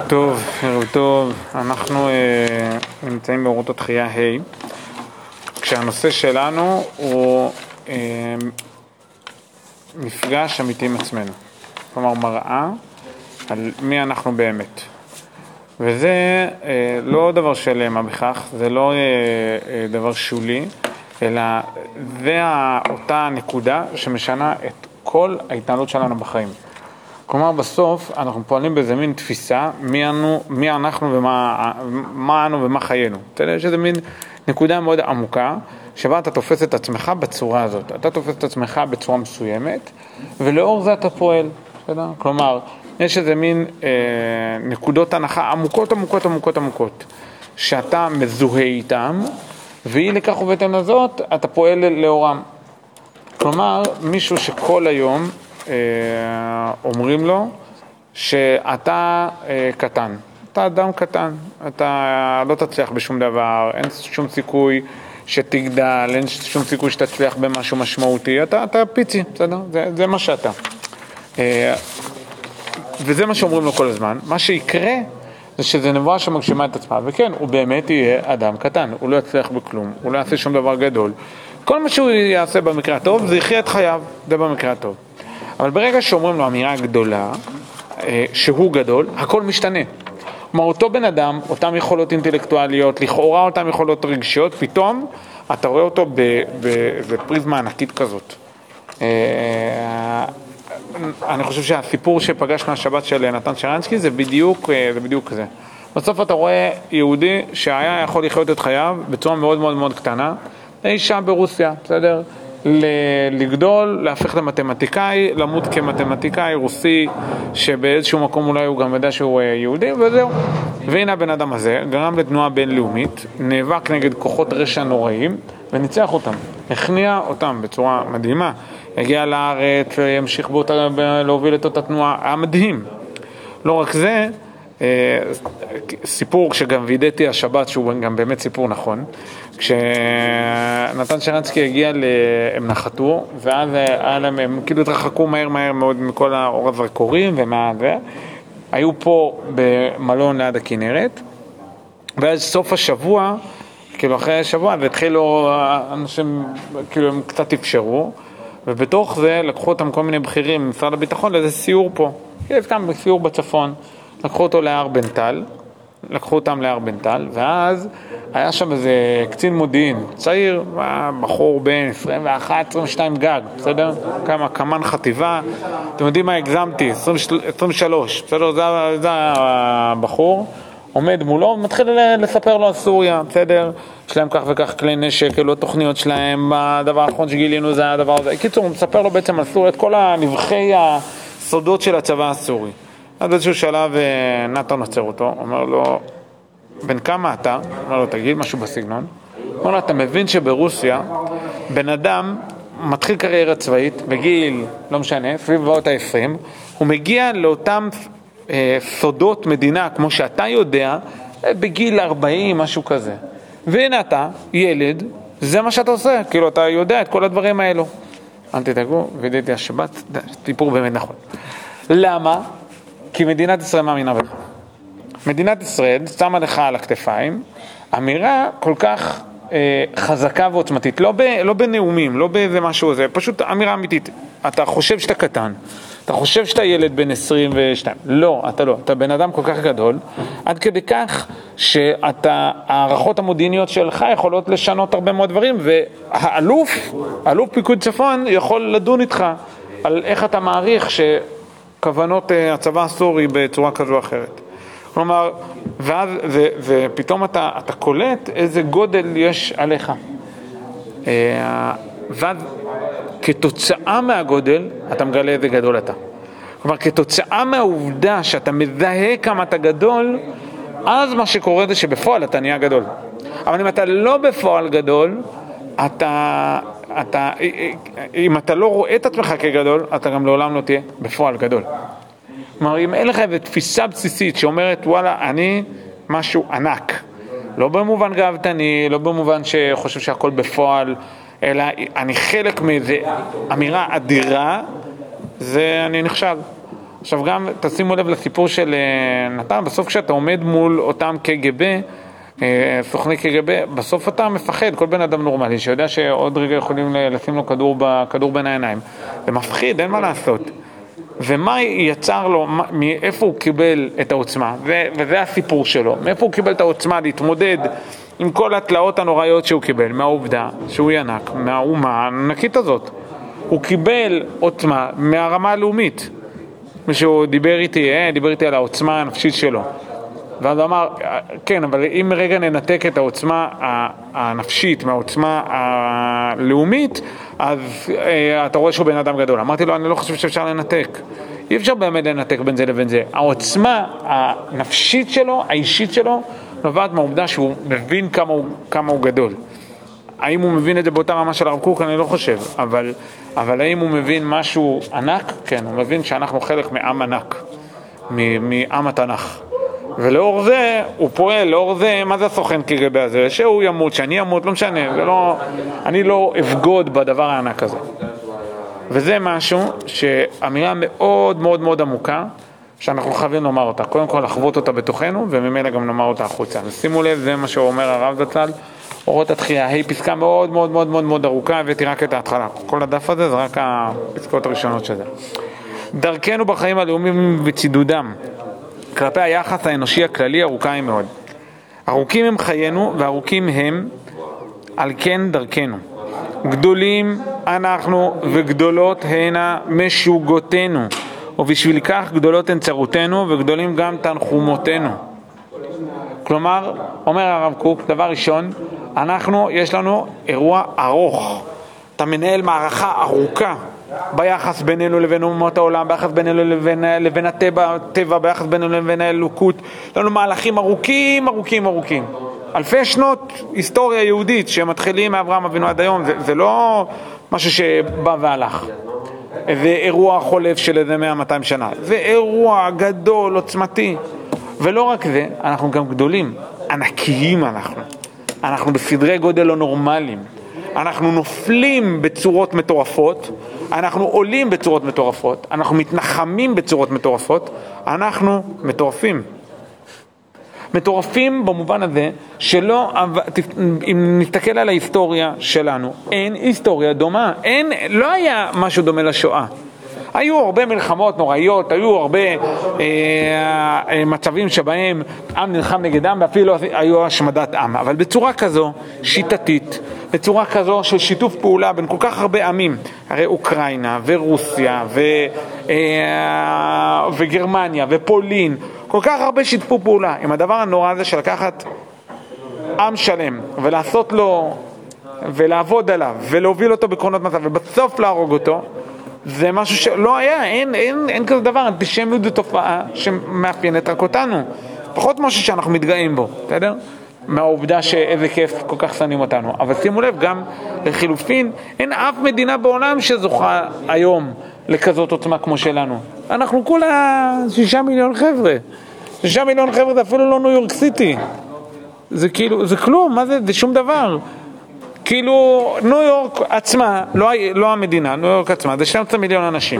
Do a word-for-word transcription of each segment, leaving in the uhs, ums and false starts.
טוב, ערב טוב, אנחנו אה, נמצאים באורות התחייה ה', כשהנושא שלנו הוא אה, מפגש אמיתי עם עצמנו, כלומר מראה על מי אנחנו באמת. וזה אה, לא דבר של מה בכך, זה לא אה, אה, דבר שולי, אלא זה אותה נקודה שמשנה את כל ההתנהלות שלנו בחיים. כלומר, בסוף אנחנו פועלים באיזה מין תפיסה, מי אנו, מי אנחנו ומה מה אנו ומה חיינו. אתה יודע, יש איזה מין נקודה מאוד עמוקה, שבה אתה תופס את עצמך בצורה הזאת. אתה תופס את עצמך בצורה מסוימת, ולאור זה אתה פועל. בסדר? כלומר, יש איזה מין אה, נקודות הנחה עמוקות, עמוקות, עמוקות, עמוקות, שאתה מזוהה איתם, והיא לכך ובהתאם לזאת, אתה פועל לאורם. כלומר, מישהו שכל היום אומרים לו שאתה קטן, אתה אדם קטן, אתה לא תצליח בשום דבר, אין שום סיכוי שתגדל, אין שום סיכוי שתצליח במשהו משמעותי, אתה, אתה פיצי, בסדר? זה, זה מה שאתה. וזה מה שאומרים לו כל הזמן. מה שיקרה זה שזה נבואה שמגשימה את עצמה, וכן, הוא באמת יהיה אדם קטן, הוא לא יצליח בכלום, הוא לא יעשה שום דבר גדול. כל מה שהוא יעשה במקרה הטוב, זה יחיה את חייו, זה במקרה הטוב. אבל ברגע שאומרים לו אמירה גדולה, שהוא גדול, הכל משתנה. כלומר, אותו בן אדם, אותם יכולות אינטלקטואליות, לכאורה אותם יכולות רגשיות, פתאום אתה רואה אותו בפריזמה ענקית כזאת. אני חושב שהסיפור שפגשנו השבת של נתן שרנסקי זה בדיוק, זה בדיוק זה. בסוף אתה רואה יהודי שהיה יכול לחיות את חייו בצורה מאוד מאוד מאוד קטנה, אישה ברוסיה, בסדר? לגדול, להפך למתמטיקאי, למות כמתמטיקאי רוסי, שבאיזשהו מקום אולי הוא גם יודע שהוא יהודי, וזהו. והנה הבן אדם הזה גרם לתנועה בינלאומית, נאבק נגד כוחות רשע נוראים, וניצח אותם, הכניע אותם בצורה מדהימה. הגיע לארץ, ימשיך בו להוביל את אותה תנועה, היה מדהים. לא רק זה, סיפור שגם וידאתי השבת, שהוא גם באמת סיפור נכון, כשנתן שרנסקי הגיע, הם נחתו, ואז הם, הם כאילו התרחקו מהר מהר מאוד מכל האור הזרקורים ומה זה, היו פה במלון ליד הכנרת, ואז סוף השבוע, כאילו אחרי השבוע, והתחילו אנשים, כאילו הם קצת אפשרו, ובתוך זה לקחו אותם כל מיני בכירים ממשרד הביטחון לאיזה סיור פה, יש גם סיור בצפון, לקחו אותו להר בנטל, לקחו אותם להר בנטל, ואז היה שם איזה קצין מודיעין, צעיר, בחור בין עשרים ואחת עשרים ושתיים גג, בסדר? כמה, כמן חטיבה, אתם יודעים מה הגזמתי, עשרים ושלוש, בסדר? זה, זה הבחור, עומד מולו, מתחיל לספר לו על סוריה, בסדר? יש להם כך וכך כלי נשק, אלו התוכניות שלהם, הדבר האחרון שגילינו זה הדבר הזה. קיצור, הוא מספר לו בעצם על סוריה, את כל הנבחי הסודות של הצבא הסורי. עד איזשהו שלב נתן עצר אותו, אומר לו, בן כמה אתה? אומר לו, תגיד משהו בסגנון. אומר לו, אתה מבין שברוסיה, בן אדם מתחיל קריירה צבאית, בגיל, לא משנה, סביב באות ה-עשרים, הוא מגיע לאותם אה, סודות מדינה, כמו שאתה יודע, בגיל ארבעים, משהו כזה. והנה אתה, ילד, זה מה שאתה עושה, כאילו אתה יודע את כל הדברים האלו. אל תדאגו, וידאתי השבת, סיפור באמת נכון. למה? כי מדינת ישראל מאמינה בך. מדינת ישראל שמה לך על הכתפיים אמירה כל כך אה, חזקה ועוצמתית, לא, ב, לא בנאומים, לא באיזה משהו הזה, פשוט אמירה אמיתית. אתה חושב שאתה קטן, אתה חושב שאתה ילד בן עשרים ושתיים, לא, אתה לא, אתה בן אדם כל כך גדול, עד כדי כך שאתה, הערכות המודיעיניות שלך יכולות לשנות הרבה מאוד דברים, והאלוף, האלוף פיקוד צפון יכול לדון איתך על איך אתה מעריך ש... כוונות הצבא הסורי בצורה כזו או אחרת. כלומר, ואז, ו, ופתאום אתה, אתה קולט איזה גודל יש עליך. ואז כתוצאה מהגודל, אתה מגלה איזה גדול אתה. כלומר, כתוצאה מהעובדה שאתה מזהה כמה אתה גדול, אז מה שקורה זה שבפועל אתה נהיה גדול. אבל אם אתה לא בפועל גדול, אתה... אתה, אם אתה לא רואה את עצמך כגדול, אתה גם לעולם לא תהיה בפועל גדול. כלומר, אם אין לך איזו תפיסה בסיסית שאומרת, וואלה, אני משהו ענק. לא במובן גאוותני, לא במובן שחושב שהכל בפועל, אלא אני חלק מאיזו אמירה אדירה, זה אני נכשל. עכשיו גם תשימו לב לסיפור של נתן, בסוף כשאתה עומד מול אותם קג"ב, סוכני קג"ב, בסוף אתה מפחד, כל בן אדם נורמלי שיודע שעוד רגע יכולים לשים לו כדור, כדור בין העיניים. זה מפחיד, אין מה לעשות. ומה יצר לו, מאיפה הוא קיבל את העוצמה, וזה הסיפור שלו, מאיפה הוא קיבל את העוצמה להתמודד עם כל התלאות הנוראיות שהוא קיבל, מהעובדה שהוא ינק, מהאומה הענקית הזאת. הוא קיבל עוצמה מהרמה הלאומית. מישהו דיבר איתי, אה, דיבר איתי על העוצמה הנפשית שלו. ואז הוא אמר, כן, אבל אם רגע ננתק את העוצמה הנפשית מהעוצמה הלאומית, אז אה, אתה רואה שהוא בן אדם גדול. אמרתי לו, אני לא חושב שאפשר לנתק. אי אפשר באמת לנתק בין זה לבין זה. העוצמה הנפשית שלו, האישית שלו, נובעת מהעובדה שהוא מבין כמה הוא, כמה הוא גדול. האם הוא מבין את זה באותה רמה של הרב קוק? אני לא חושב. אבל, אבל האם הוא מבין משהו ענק? כן, הוא מבין שאנחנו חלק מעם ענק, מעם התנ"ך. ולאור זה, הוא פועל, לאור זה, מה זה הסוכן קג"ב הזה? שהוא ימות, שאני ימות, לא משנה, זה לא, אני לא אבגוד בדבר הענק הזה. וזה משהו שאמירה מאוד מאוד מאוד עמוקה, שאנחנו חייבים לומר אותה. קודם כל לחוות אותה בתוכנו, וממילא גם לומר אותה החוצה. ושימו לב, זה מה שהוא אומר הרב זצ"ל, אורות התחייה, היא פסקה מאוד מאוד מאוד מאוד מאוד ארוכה, הבאתי רק את ההתחלה. כל הדף הזה זה רק הפסקאות הראשונות של זה. דרכנו בחיים הלאומיים וצידודם, כלפי היחס האנושי הכללי ארוכה היא מאוד. ארוכים הם חיינו וארוכים הם על כן דרכנו. גדולים אנחנו וגדולות הנה משוגותינו, ובשביל כך גדולות הן צרותינו וגדולים גם תנחומותינו. כלומר, אומר הרב קוק, דבר ראשון, אנחנו, יש לנו אירוע ארוך. אתה מנהל מערכה ארוכה ביחס בינינו לבין אומות העולם, ביחס בינינו לבין, לבין הטבע, טבע, ביחס בינינו לבין האלוקות. יש לנו מהלכים ארוכים, ארוכים, ארוכים. אלפי שנות היסטוריה יהודית שמתחילים מאברהם אבינו עד היום. זה, זה לא משהו שבא והלך. זה אירוע חולף של איזה מאה מאתיים שנה. זה אירוע גדול, עוצמתי. ולא רק זה, אנחנו גם גדולים. ענקיים אנחנו. אנחנו בסדרי גודל לא נורמליים. אנחנו נופלים בצורות מטורפות, אנחנו עולים בצורות מטורפות, אנחנו מתנחמים בצורות מטורפות, אנחנו מטורפים. מטורפים במובן הזה שלא, אם נסתכל על ההיסטוריה שלנו, אין היסטוריה דומה, אין, לא היה משהו דומה לשואה. היו הרבה מלחמות נוראיות, היו הרבה אה, אה, מצבים שבהם עם נלחם נגד עם, ואפילו היו השמדת עם. אבל בצורה כזו, שיטתית, בצורה כזו של שיתוף פעולה בין כל כך הרבה עמים, הרי אוקראינה ורוסיה ו, אה, וגרמניה ופולין, כל כך הרבה שיתפו פעולה עם הדבר הנורא הזה של לקחת עם שלם ולעשות לו ולעבוד עליו ולהוביל אותו בקרונות מצב ובסוף להרוג אותו. זה משהו שלא היה, אין, אין, אין כזה דבר. אנטישמיות זו תופעה שמאפיינת רק אותנו, פחות משהו שאנחנו מתגאים בו, בסדר? מהעובדה שאיזה כיף כל כך שנים אותנו. אבל שימו לב, גם לחילופין, אין אף מדינה בעולם שזוכה היום לכזאת עוצמה כמו שלנו. אנחנו כולה שישה מיליון חבר'ה. שישה מיליון חבר'ה זה אפילו לא ניו יורק סיטי. זה כאילו, זה כלום, מה זה? זה שום דבר. כאילו, ניו יורק עצמה, לא, לא המדינה, ניו יורק עצמה, זה שנים עשר מיליון אנשים.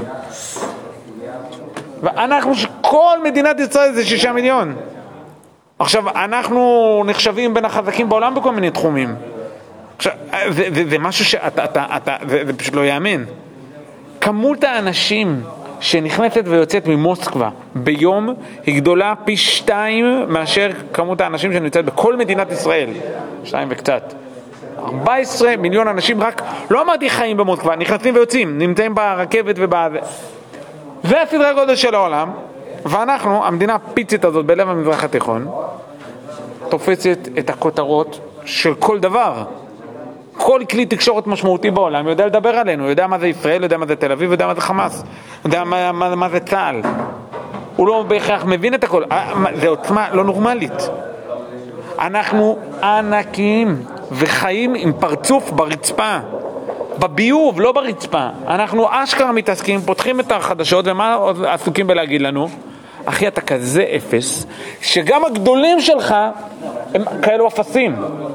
ואנחנו, כל מדינת ישראל זה שישה מיליון. עכשיו, אנחנו נחשבים בין החזקים בעולם בכל מיני תחומים. עכשיו, זה, זה, זה משהו שאתה, אתה, אתה, זה, זה פשוט לא יאמן. כמות האנשים שנכנסת ויוצאת ממוסקבה ביום היא גדולה פי שתיים מאשר כמות האנשים שנמצאת בכל מדינת ישראל. שתיים וקצת. ארבעה עשר מיליון אנשים רק, לא אמרתי חיים במוסקבה, נכנסים ויוצאים, נמצאים ברכבת ובזה. זה הסדרי הגודל של העולם, ואנחנו, המדינה הפיצית הזאת בלב המזרח התיכון, תופסת את הכותרות של כל דבר. כל כלי תקשורת משמעותי בעולם יודע לדבר עלינו, יודע מה זה ישראל, יודע מה זה תל אביב, יודע מה זה חמאס, יודע מה, מה, מה זה צה"ל. הוא לא בהכרח מבין את הכל, זה עוצמה לא נורמלית. אנחנו ענקיים וחיים עם פרצוף ברצפה, בביוב, לא ברצפה. אנחנו אשכרה מתעסקים, פותחים את החדשות, ומה עסוקים בלהגיד לנו? אחי, אתה כזה אפס, שגם הגדולים שלך הם כאלו אפסים.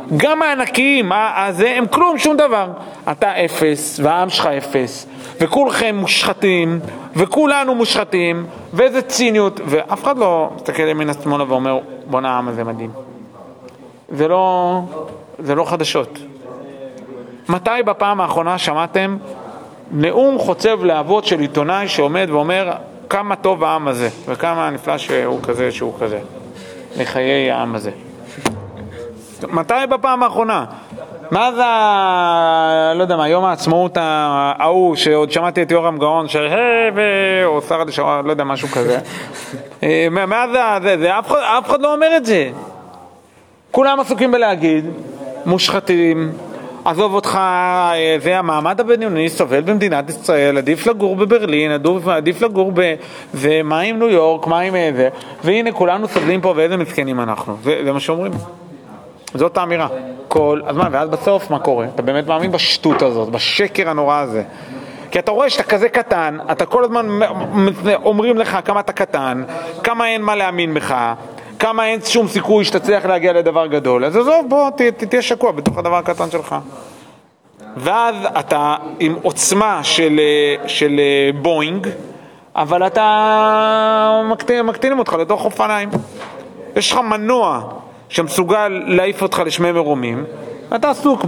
גם הענקיים, הזה, הם כלום, שום דבר. אתה אפס, והעם שלך אפס, וכולכם מושחתים, וכולנו מושחתים, ואיזה ציניות, ואף אחד לא מסתכל ימין השמאלה ואומר, בוא העם הזה מדהים. זה לא, זה לא חדשות. מתי בפעם האחרונה שמעתם נאום חוצב להבות של עיתונאי שעומד ואומר כמה טוב העם הזה, וכמה נפלא שהוא כזה, שהוא כזה, לחיי העם הזה? מתי בפעם האחרונה? מה זה, לא יודע מה, יום העצמאות ההוא, שעוד שמעתי את יורם גאון, או שר הדשאר, לא יודע, משהו כזה. מה זה, זה, אף אחד לא אומר את זה. כולם עסוקים בלהגיד, מושחתים, עזוב אותך, זה המעמד הבינוני סובל במדינת ישראל, עדיף לגור בברלין, עדיף לגור בזה, מה עם ניו יורק, מה עם איזה, והנה כולנו סובלים פה ואיזה מסכנים אנחנו. זה, זה מה שאומרים. זאת האמירה. כל הזמן, ואז בסוף מה קורה? אתה באמת מאמין בשטות הזאת, בשקר הנורא הזה. כי אתה רואה שאתה כזה קטן, אתה כל הזמן אומרים לך כמה אתה קטן, כמה אין מה להאמין בך, כמה אין שום סיכוי שתצליח להגיע לדבר גדול. אז עזוב, בוא, תהיה שקוע בתוך הדבר הקטן שלך. ואז אתה עם עוצמה של, של בוינג, אבל אתה מקטין, מקטינים אותך לתוך אופניים. יש לך מנוע שמסוגל להעיף אותך לשמי מרומים, ואתה עסוק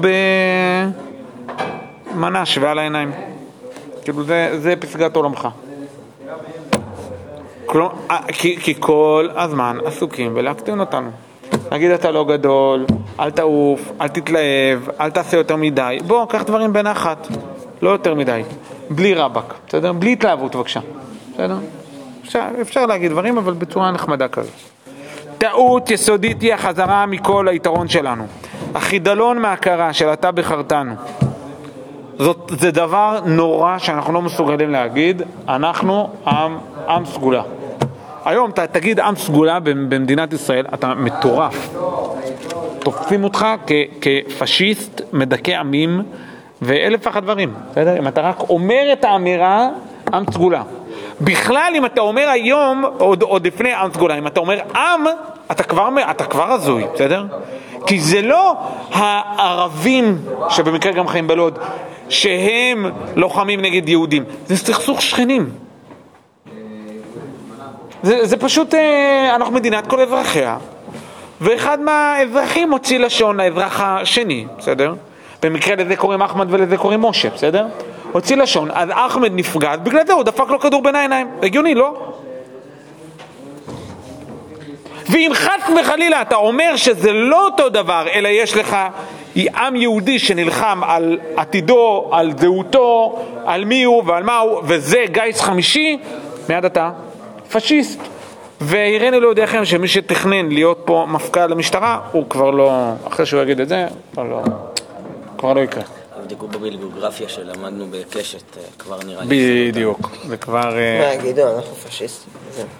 במנה שווה על העיניים. כאילו זה, זה פסגת עולמך. כי, כי כל הזמן עסוקים ולהקטין אותנו. נגיד אתה לא גדול, אל תעוף, אל תתלהב, אל תעשה יותר מדי. בוא, קח דברים בנחת, לא יותר מדי. בלי רבק, בסדר? בלי התלהבות בבקשה. בסדר? אפשר, אפשר להגיד דברים, אבל בצורה נחמדה כזאת. טעות יסודית היא החזרה מכל היתרון שלנו. החידלון מהכרה של אתה בחרתנו. זאת, זה דבר נורא שאנחנו לא מסוגלים להגיד, אנחנו עם, עם סגולה. היום אתה תגיד עם סגולה במדינת ישראל, אתה מטורף. תופסים אותך כ, כפשיסט, מדכא עמים, ואלף ואחת דברים. בסדר? אם אתה רק אומר את האמירה, עם סגולה. בכלל, אם אתה אומר היום, עוד, עוד לפני עם סגולה, אם אתה אומר עם, אתה כבר, אתה כבר הזוי, בסדר? כי זה לא הערבים, שבמקרה גם חיים בלוד, שהם לוחמים נגד יהודים. זה סכסוך שכנים. זה, זה פשוט, אנחנו מדינת כל אזרחיה, ואחד מהאזרחים מוציא לשון לאזרח השני, בסדר? במקרה לזה קוראים אחמד ולזה קוראים משה, בסדר? הוציא לשון, אז אחמד נפגד, בגלל זה הוא דפק לו כדור בין העיניים. הגיוני, לא? ואם חס וחלילה אתה אומר שזה לא אותו דבר, אלא יש לך עם יהודי שנלחם על עתידו, על זהותו, על מי הוא ועל מה הוא, וזה גיס חמישי, מיד אתה פשיסט. והראינו להודיעכם שמי שתכנן להיות פה מפכ"ל למשטרה, הוא כבר לא, אחרי שהוא יגיד את זה, כבר לא, כבר לא יקרה. בדיקו בביוגרפיה שלמדנו בקשת, כבר נראה לי. בדיוק, זה כבר... מה יגידו, אנחנו פשיסטים.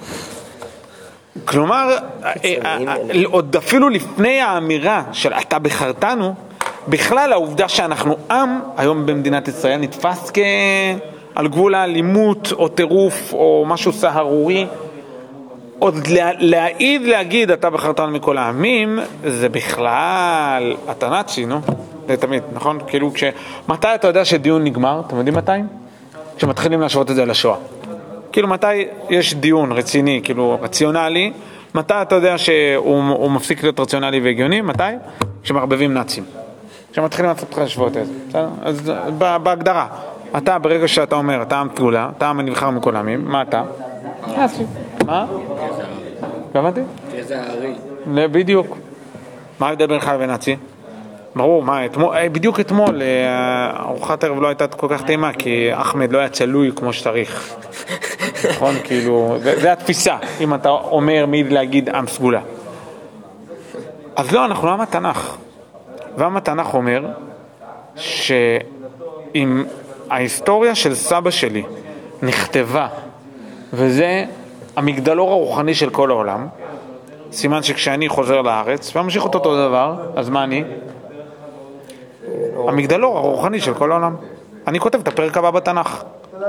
כלומר, עוד אפילו לפני האמירה של אתה בחרתנו, בכלל העובדה שאנחנו עם, היום במדינת ישראל, נתפס כעל גבול האלימות או טירוף או משהו סהרורי, עוד להעיד להגיד אתה בחרתנו מכל העמים, זה בכלל אתה נאצי, נו? זה תמיד, נכון? כאילו, כש... מתי אתה יודע שדיון נגמר? אתם יודעים מתי? כשמתחילים להשוות את זה לשואה. כאילו, מתי יש דיון רציני, כאילו, רציונלי, מתי אתה יודע שהוא מפסיק להיות רציונלי והגיוני? מתי? כשמערבבים נאצים. כשמתחילים לעשות להשוות את זה. בסדר? אז בהגדרה, אתה, ברגע שאתה אומר, אתה עם סגולה, אתה עם הנבחר מכל העמים, מה אתה? נאצי. מה? לא הבנתי? איזה הארי. בדיוק. מה ההבדל בינך לבין נאצי? ברור, מה, אתמול, בדיוק אתמול, ארוחת ערב לא הייתה כל כך טעימה, כי אחמד לא היה צלוי כמו שצריך. נכון? כאילו, זה, זה התפיסה, אם אתה אומר מי להגיד עם סגולה. אז לא, אנחנו לא עם התנ"ך. ועם התנ"ך אומר, שאם ההיסטוריה של סבא שלי נכתבה, וזה המגדלור הרוחני של כל העולם, סימן שכשאני חוזר לארץ, וממשיך אותו אותו דבר, אז מה אני? המגדלור הרוחני של כל העולם. אני כותב את הפרק הבא בתנ"ך.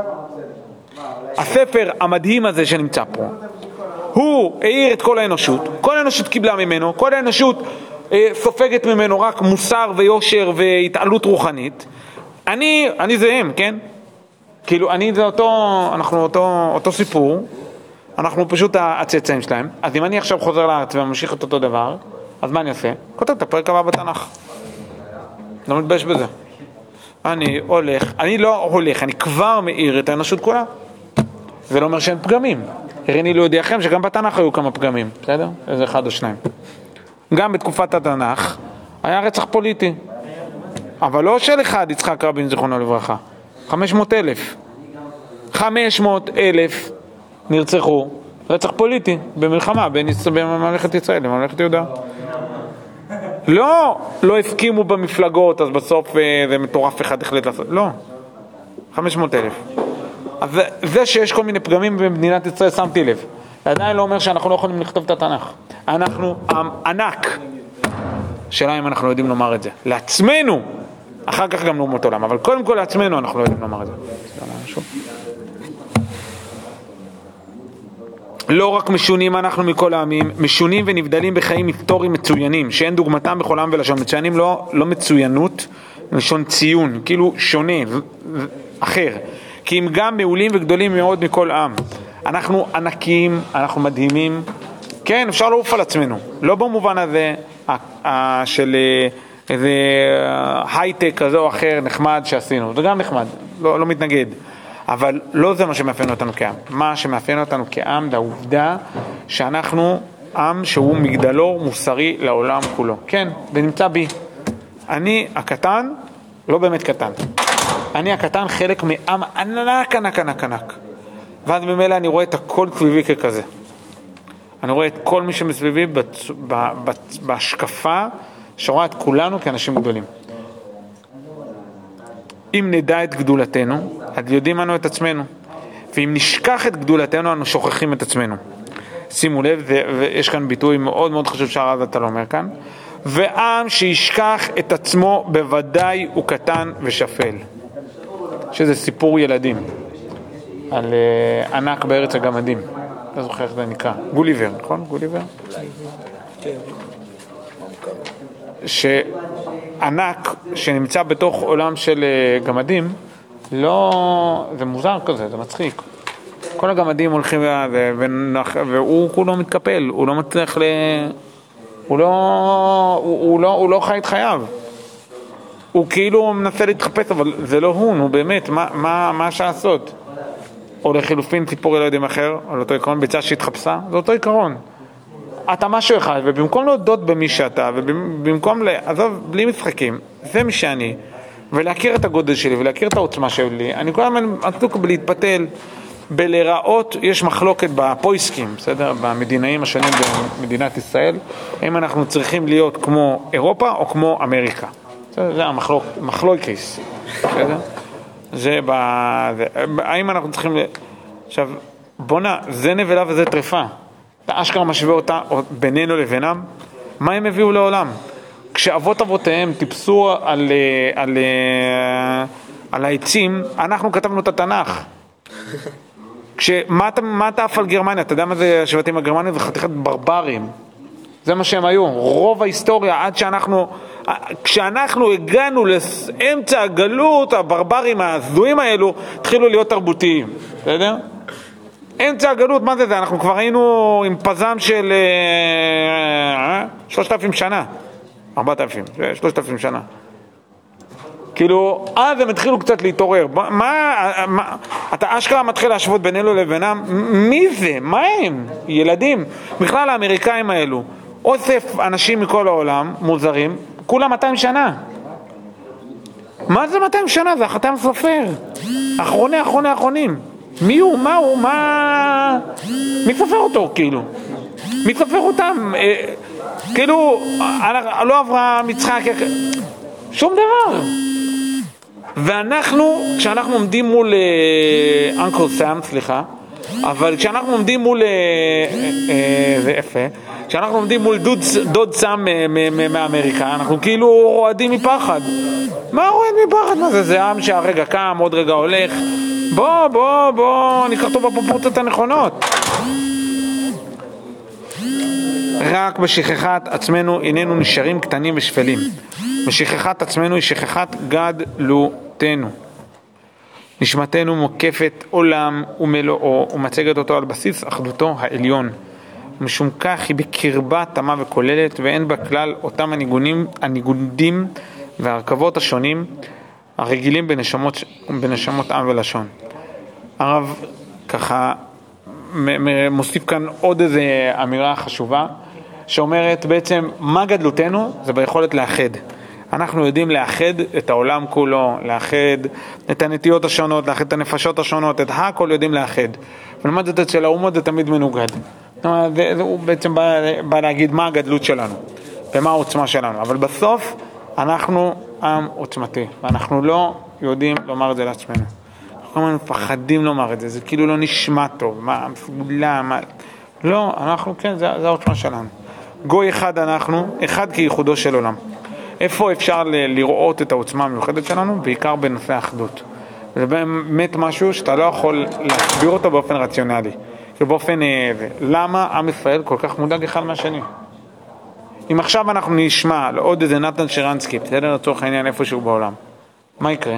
הספר המדהים הזה שנמצא פה, הוא העיר את כל האנושות, כל האנושות קיבלה ממנו, כל האנושות סופגת ממנו רק מוסר ויושר והתעלות רוחנית, אני, אני זה הם, כן? כאילו, אני זה אותו, אנחנו אותו, אותו סיפור, אנחנו פשוט הצאצאים שלהם, אז אם אני עכשיו חוזר לארץ וממשיך את אותו דבר, אז מה אני עושה? כותב את הפרק הבא בתנ"ך. לא מתבייש בזה. אני הולך, אני לא הולך, אני כבר מאיר את האנושות כולה. זה לא אומר שאין פגמים. הריני להודיעכם שגם בתנ"ך היו כמה פגמים, בסדר? איזה אחד או שניים. גם בתקופת התנ"ך היה רצח פוליטי. אבל לא של אחד, יצחק רבין זיכרונו לברכה. חמש מאות אלף. חמש מאות אלף נרצחו. רצח פוליטי במלחמה בין ממלכת ישראל לממלכת יהודה. לא, לא הסכימו במפלגות, אז בסוף זה מטורף אחד החליט לעשות. לא. חמש מאות אלף. אז זה שיש כל מיני פגמים במדינת ישראל, שמתי לב. עדיין לא אומר שאנחנו לא יכולים לכתוב את התנ"ך. אנחנו עם ענק. שאלה אם אנחנו יודעים לומר את זה. לעצמנו. אחר כך גם לאומות עולם. אבל קודם כל לעצמנו אנחנו לא יודעים לומר את זה. לא רק משונים אנחנו מכל העמים, משונים ונבדלים בחיים היסטוריים מצוינים, שאין דוגמתם בכל עם ולשון. מצוינים לא, לא מצוינות, לשון ציון, כאילו שונה, אחר. כי הם גם מעולים וגדולים מאוד מכל עם. אנחנו ענקים, אנחנו מדהימים. כן, אפשר לעוף על עצמנו. לא במובן הזה של איזה הייטק כזה או אחר נחמד שעשינו. זה גם נחמד, לא, לא מתנגד. אבל לא זה מה שמאפיין אותנו כעם. מה שמאפיין אותנו כעם זה העובדה שאנחנו עם שהוא מגדלור מוסרי לעולם כולו. כן, ונמצא בי. אני הקטן, לא באמת קטן. אני הקטן חלק מעם ענק ענק ענק ענק. ואז במילא אני רואה את הכל סביבי ככזה. אני רואה את כל מי שמסביבי בצ... ב... ב... בהשקפה שרואה את כולנו כאנשים גדולים. אם נדע את גדולתנו, אז יודעים אנו את עצמנו. ואם נשכח את גדולתנו, אנו שוכחים את עצמנו. שימו לב, ויש כאן ביטוי מאוד מאוד חשוב שהרב אתה לא אומר כאן. ועם שישכח את עצמו בוודאי הוא קטן ושפל. שזה סיפור ילדים. על uh, ענק בארץ הגמדים. לא זוכר איך זה נקרא. גוליבר, נכון? גוליבר? שענק שנמצא בתוך עולם של uh, גמדים, לא... זה מוזר כזה, זה מצחיק. כל הגמדים הולכים ו... ונח... והוא כולו מתקפל, הוא לא מצליח ל... הוא לא... הוא, הוא לא... הוא לא חי את חייו. הוא כאילו מנסה להתחפש, אבל זה לא הוא, נו באמת, מה, מה, מה אפשר לעשות? או לחילופין ציפור ילדים אחר, על אותו עיקרון, ביצה שהתחפשה, זה אותו עיקרון. אתה משהו אחד, ובמקום להודות במי שאתה, ובמקום, עזוב, בלי משחקים, זה מי שאני, ולהכיר את הגודל שלי, ולהכיר את העוצמה שלי, אני כל הזמן עסוק בלהתפתל, בלראות, יש מחלוקת בפויסקים, בסדר? במדינאים השונים במדינת ישראל, אם אנחנו צריכים להיות כמו אירופה או כמו אמריקה. זה המחלוק, מחלוקס, בסדר? זה ב... האם אנחנו צריכים... עכשיו, בונה, זה נבלה וזה טרפה. אתה אשכרה משווה אותה בינינו לבינם, מה הם הביאו לעולם? כשאבות אבותיהם טיפסו על, על, על העצים, אנחנו כתבנו את התנ"ך. כשמה אתה, מה אתה אף על גרמניה? אתה יודע מה זה השבטים הגרמניים? זה חתיכת ברברים. זה מה שהם היו. רוב ההיסטוריה, עד שאנחנו, כשאנחנו הגענו לאמצע הגלות, הברברים הזויים האלו התחילו להיות תרבותיים. בסדר? אמצע הגלות, מה זה זה? אנחנו כבר היינו עם פזם של אה, שלושת אלפים שנה. ארבעת אלפים, שלושת אלפים שנה. כאילו, אז הם התחילו קצת להתעורר. מה, מה, אתה אשכרה מתחיל להשוות בינינו לבינם? מי זה? מה הם? ילדים. בכלל האמריקאים האלו, אוסף אנשים מכל העולם, מוזרים, כולם מאתיים שנה. מה זה מאתיים שנה? זה החתם סופר. אחרוני, אחרוני, אחרונים. מי הוא? מה הוא? מה... מי סופר אותו, כאילו? מי סופר אותם? אה, כאילו, לא עברה מצחק... שום דבר. ואנחנו, כשאנחנו עומדים מול אנקל סאם, סליחה, אבל כשאנחנו עומדים מול, זה יפה, כשאנחנו עומדים מול דוד, דוד סאם מאמריקה, אנחנו כאילו רועדים מפחד. מה רועד מפחד? מה זה? זה עם שהרגע קם, עוד רגע הולך. בוא, בוא, בוא, ניקח אותו בפרופורציות הנכונות. רק בשכחת עצמנו איננו נשארים קטנים ושפלים. בשכחת עצמנו היא שכחת גדלותנו. נשמתנו מוקפת עולם ומלואו ומצגת אותו על בסיס אחדותו העליון. משום כך היא בקרבה תמה וכוללת, ואין בה כלל אותם הניגונים, הניגודים והרכבות השונים הרגילים בנשמות, בנשמות עם ולשון. הרב ככה מוסיף כאן עוד איזו אמירה חשובה, שאומרת בעצם מה גדלותנו זה ביכולת לאחד. אנחנו יודעים לאחד את העולם כולו, לאחד את הנטיות השונות, לאחד את הנפשות השונות, את הכל יודעים לאחד. ולמד זאת אצל האומות זה תמיד מנוגד. הוא בעצם בא, בא להגיד מה הגדלות שלנו ומה העוצמה שלנו, אבל בסוף אנחנו עם עוצמתי, ואנחנו לא יודעים לומר את זה לעצמנו. אנחנו כמובן מפחדים לומר את זה, זה כאילו לא נשמע טוב, מה, מסגולה, מה... לא, אנחנו כן, זה, זה העוצמה שלנו. גוי אחד אנחנו, אחד כייחודו של עולם. איפה אפשר ל- לראות את העוצמה המיוחדת שלנו? בעיקר בנושא האחדות. זה באמת משהו שאתה לא יכול להסביר אותו באופן רציונלי. באופן, למה עם ישראל כל כך מודאג אחד מהשני? אם עכשיו אנחנו נשמע על עוד איזה נתן שרנסקי, בסדר, לצורך העניין איפשהו בעולם, מה יקרה?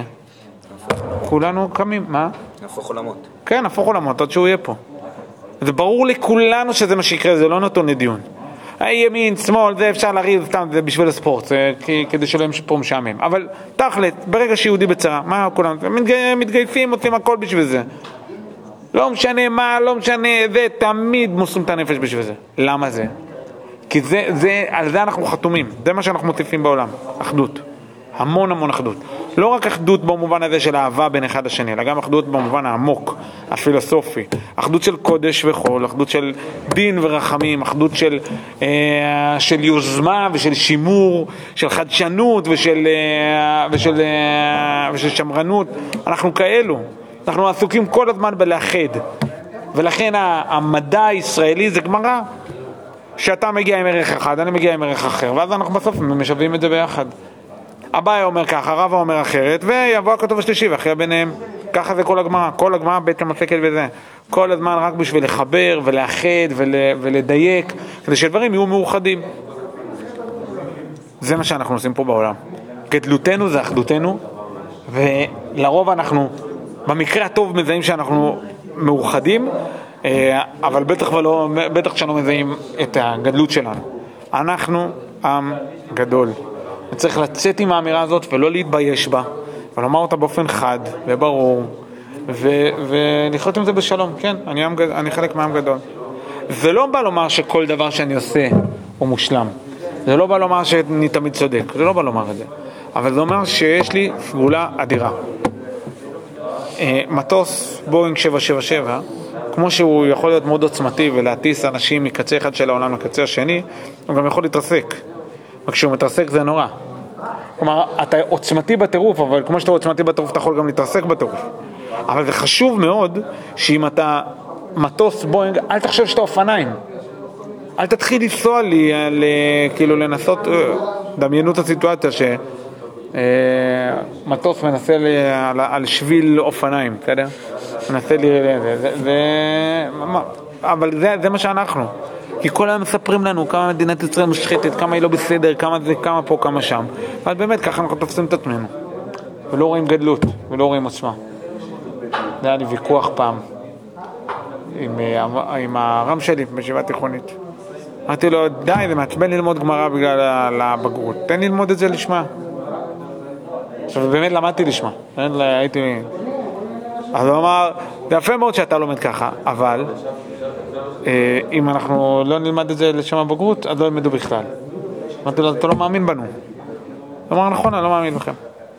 כולנו קמים, מה? נהפוך עולמות. כן, נהפוך עולמות, עד שהוא יהיה פה. זה ברור לכולנו שזה מה שיקרה, זה לא נתון לדיון. ימין, שמאל, זה אפשר להריב, סתם, זה בשביל הספורט, זה כדי שלא יהיה פה משעמם. אבל תכלת, ברגע שיהודי בצרה, מה כולנו? מתגייפים, עושים הכל בשביל זה. לא משנה מה, לא משנה, זה תמיד מוסרים את הנפש בשביל זה. למה זה? כי זה, זה, על זה אנחנו חתומים. זה מה שאנחנו מוסיפים בעולם. אחדות. המון המון אחדות. לא רק אחדות במובן הזה של אהבה בין אחד לשני, אלא גם אחדות במובן העמוק, הפילוסופי. אחדות של קודש וחול, אחדות של דין ורחמים, אחדות של, אה, של יוזמה ושל שימור, של חדשנות ושל, אה, ושל, אה, ושל שמרנות. אנחנו כאלו. אנחנו עסוקים כל הזמן בלאחד, ולכן המדע הישראלי זה גמרא, שאתה מגיע עם ערך אחד, אני מגיע עם ערך אחר, ואז אנחנו בסוף משווים את זה ביחד. אביי אומר ככה, רבא אומר אחרת, ויבוא הכתוב השלישי ואחרי ביניהם. ככה זה כל הגמרא, כל הגמרא בעצם עוסקת בזה. כל הזמן רק בשביל לחבר ולאחד ול, ולדייק, כדי שדברים יהיו מאוחדים. זה מה שאנחנו עושים פה בעולם. גדלותנו זה אחדותנו, ולרוב אנחנו במקרה הטוב מזהים שאנחנו מאוחדים, אבל בטח ולא, בטח שאנו מזהים את הגדלות שלנו. אנחנו עם גדול. צריך לצאת עם האמירה הזאת ולא להתבייש בה, ולומר אותה באופן חד וברור, ו- ולחיות עם זה בשלום. כן, אני, עם, אני חלק מהעם גדול. זה לא בא לומר שכל דבר שאני עושה הוא מושלם. זה לא בא לומר שאני תמיד צודק. זה לא בא לומר את זה. אבל זה אומר שיש לי סגולה אדירה. מטוס בואינג שבע שבע שבע, כמו שהוא יכול להיות מאוד עוצמתי ולהטיס אנשים מקצה אחד של העולם לקצה השני, הוא גם יכול להתרסק. וכשהוא מתרסק זה נורא. כלומר, אתה עוצמתי בטירוף, אבל כמו שאתה עוצמתי בטירוף, אתה יכול גם להתרסק בטירוף. אבל זה חשוב מאוד שאם אתה מטוס בואינג, אל תחשב שאתה אופניים. אל תתחיל לנסוע לי, כאילו לנסות, דמיינו את הסיטואציה ש... מטוס מנסה לי על, על שביל אופניים, בסדר? מנסה לי, זה, זה, זה, אבל זה, זה מה שאנחנו. כי כל היום מספרים לנו כמה מדינת ישראל מושחתת, כמה היא לא בסדר, כמה זה, כמה פה, כמה שם. אבל באמת ככה אנחנו תופסים את עצמנו. ולא רואים גדלות, ולא רואים עוצמה. זה היה לי ויכוח פעם עם, עם הרם שלי בישיבה תיכונית. אמרתי לו, די, זה מעצבן ללמוד גמרא בגלל הבגרות. תן לי ללמוד את זה לשמה. עכשיו באמת למדתי לשמה, הייתי... אז הוא אמר, זה יפה מאוד שאתה לומד ככה, אבל אם אנחנו לא נלמד את זה לשם הבגרות, אז לא ילמדו בכלל. אמרתי לו, אתה לא מאמין בנו. הוא אמר, נכון, אני לא מאמין בכם.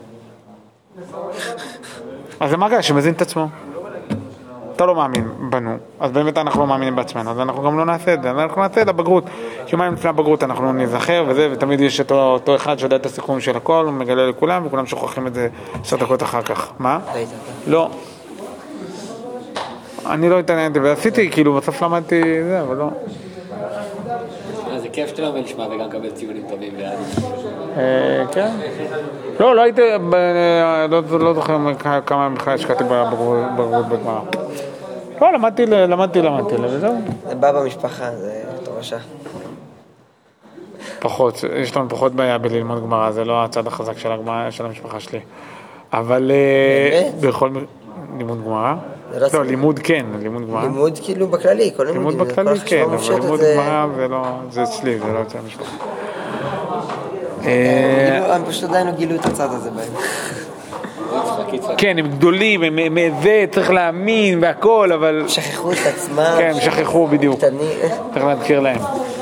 אז זה מרגע שמזין את עצמו. אתה לא מאמין בנו, אז באמת אנחנו לא מאמינים בעצמנו, אז אנחנו גם לא נעשה את זה, אנחנו נעשה את הבגרות. יומיים לפני הבגרות אנחנו נזכר וזה, ותמיד יש אותו, אותו אחד שיודע את הסיכום של הכל, הוא מגלה לכולם, וכולם שוכחים את זה עשר דקות אחר כך. מה? לא. אני לא התעניינתי, ועשיתי, כאילו, בסוף למדתי זה, אבל לא. זה כיף שאתה לא נשמע וגם קבל ציונים טובים ועד. כן. לא, לא הייתי, לא זוכר כמה בכלל השקעתי בגרות בגמרא. לא, למדתי, למדתי, למדתי, וזהו. זה בא במשפחה, זה תורשה. פחות, יש לנו פחות בעיה בללמוד גמרא, זה לא הצד החזק של הגמרא, של המשפחה שלי. אבל אה, בכל לימוד גמרא? לא, לימוד כן, לימוד גמרא. לימוד כאילו בכללי, כל לימודים. לימוד בכללי כן, אבל לימוד גמרא זה אצלי, זה לא אצל המשפחה. הם פשוט עדיין לא גילו את הצד הזה בהם. כן, הם גדולים, הם זה, צריך להאמין והכל, אבל... שכחו את עצמם. כן, הם שכחו בדיוק. צריך להזכיר להם.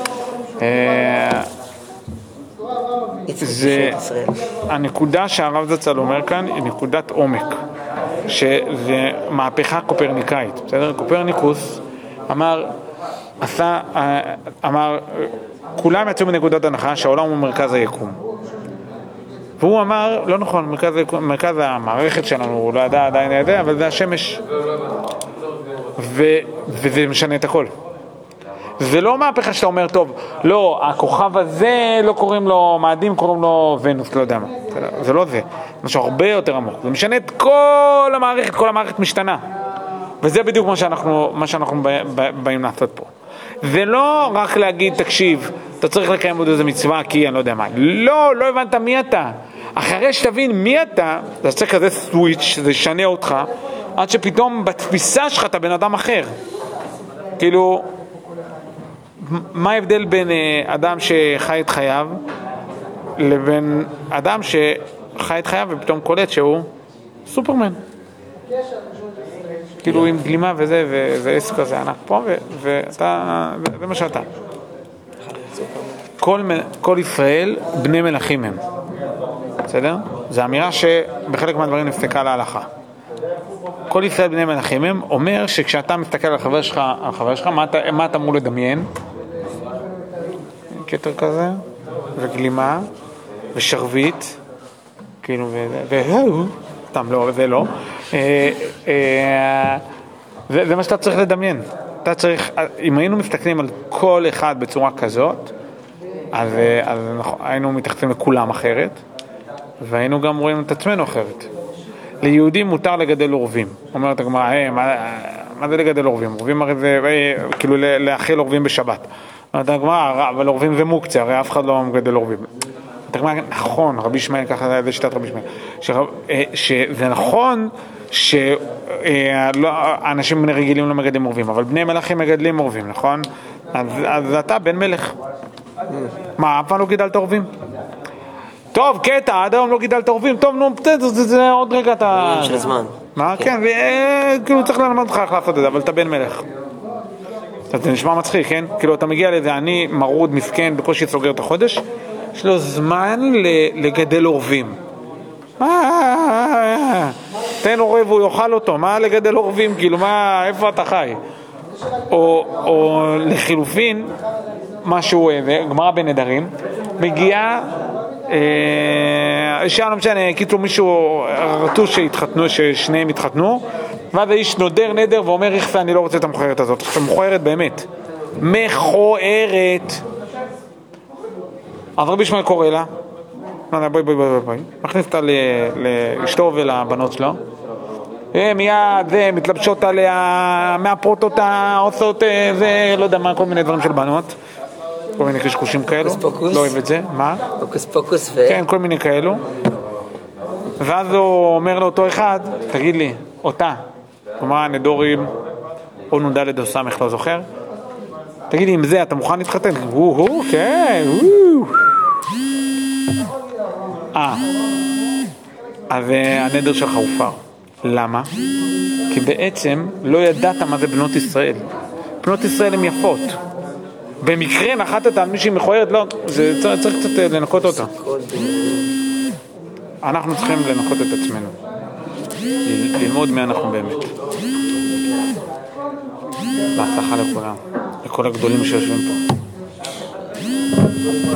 זה... הנקודה שהרב זצ"ל אומר כאן היא נקודת עומק, שזה מהפכה קופרניקאית, בסדר? קופרניקוס אמר, עשה, אמר, כולם יצאו מנקודת הנחה שהעולם הוא מרכז היקום. והוא אמר, לא נכון, מרכז, מרכז המערכת שלנו, הוא לא ידע עדיין ידע, אבל זה השמש. ו, וזה משנה את הכל. זה לא מהפכה שאתה אומר, טוב, לא, הכוכב הזה לא קוראים לו מאדים, קוראים לו ונוס, לא יודע מה. זה לא זה, זה משהו הרבה יותר עמוק. זה משנה את כל המערכת, כל המערכת משתנה. וזה בדיוק מה שאנחנו, מה שאנחנו באים לעשות פה. זה לא רק להגיד, תקשיב, אתה צריך לקיים עוד איזה מצווה, כי אני לא יודע מה. לא, לא הבנת מי אתה. אחרי שתבין מי אתה, אתה צריך כזה סוויץ', זה ישנה אותך, עד שפתאום בתפיסה שלך אתה בן אדם אחר. כאילו, מה ההבדל בין אדם שחי את חייו, לבין אדם שחי את חייו ופתאום קולט שהוא סופרמן? כאילו עם גלימה וזה, וזה עסק כזה ענק פה, ואתה, זה מה שאתה. כל, כל ישראל בני מלכים הם. בסדר? זו אמירה שבחלק מהדברים נפסקה להלכה. כל ישראל בני מלכים הם אומר שכשאתה מסתכל על החבר שלך, על החבר שלך, מה אתה, מה אתה אמור לדמיין? כתר כזה, וגלימה, ושרבית, כאילו, והוא, סתם לא, זה לא. זה, זה מה שאתה צריך לדמיין. אתה צריך, אם היינו מסתכלים על כל אחד בצורה כזאת, אז, אז היינו מתייחסים לכולם אחרת, והיינו גם רואים את עצמנו אחרת. ליהודים מותר לגדל עורבים. אומרת הגמרא, היי, מה, מה זה לגדל עורבים? עורבים הרי זה, כאילו לאכיל עורבים בשבת. אומרת הגמרא, אבל עורבים זה מוקצה, הרי אף אחד לא מגדל עורבים. נכון, רבי ישמעאל, ככה זה שיטת רבי ישמעאל, שזה נכון שאנשים רגילים לא מגדלים עורבים, אבל בני מלכים מגדלים עורבים, נכון? אז אתה בן מלך. מה, אף פעם לא גידלת עורבים? טוב, קטע, עד היום לא גידלת עורבים, טוב, נו, זה עוד רגע אתה... של הזמן. מה? כן, כאילו צריך ללמד אותך איך לעשות את זה, אבל אתה בן מלך. זה נשמע מצחיק, כן? כאילו אתה מגיע לזה, אני מרוד, מסכן, בקושי סוגר את החודש, יש לו זמן לגדל עורבים. מה? תן עורב והוא יאכל אותו, מה לגדל עורבים? כאילו, מה, איפה אתה חי? או לחילופין, משהו, גמרא בנדרים, מגיעה, שם לא משנה, קיצור מישהו, רצו שהתחתנו, ששניהם התחתנו, ואז האיש נודר נדר ואומר, איך אני לא רוצה את המכוערת הזאת. אתה מכוערת באמת. מכוערת. אז רבי ישמעאל קורא לה, בואי בואי בואי בואי, מכניס אותה לאשתו ולבנות שלו, מיד זה, מתלבשות עליה, מאפרות אותה, עושות זה, לא יודע מה, כל מיני דברים של בנות, כל מיני קשקושים כאלו, לא אוהב את זה, מה? פוקוס פוקוס ו... כן, כל מיני כאלו, ואז הוא אומר לאותו אחד, תגיד לי, אותה, כלומר נדורים, או נודע לדוסמך, לא זוכר, תגיד לי, עם זה אתה מוכן להתחתן? הוא, הוא, כן, הוא. אה, אז הנדר שלך הופר. למה? כי בעצם לא ידעת מה זה בנות ישראל. בנות ישראל הן יפות. במקרה נחתת על מישהי מכוערת, לא, זה צריך, צריך קצת לנקות אותה. אנחנו צריכים לנקות את עצמנו. ללמוד מי אנחנו באמת. בהצלחה לכולם, לכל הגדולים שיושבים פה.